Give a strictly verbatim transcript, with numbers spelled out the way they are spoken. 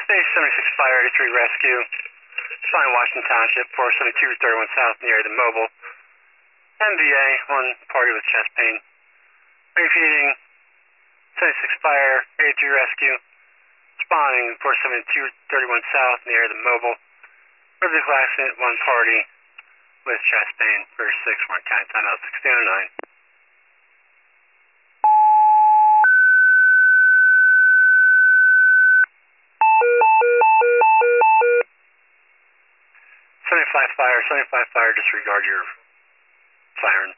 Station seventy-six Fire eighty-three Rescue. Fine Washington Township, four seventy-two thirty-one South near the mobile. M V A, one party with chest pain. Repeating, seventy-six Fire eighty-three Rescue. Responding, four seventy-two thirty-one South near the mobile. For vehicle accident, one party with chest pain. For six, one county timeout sixteen oh nine. seventy-five Fire, seventy-five Fire, disregard your siren.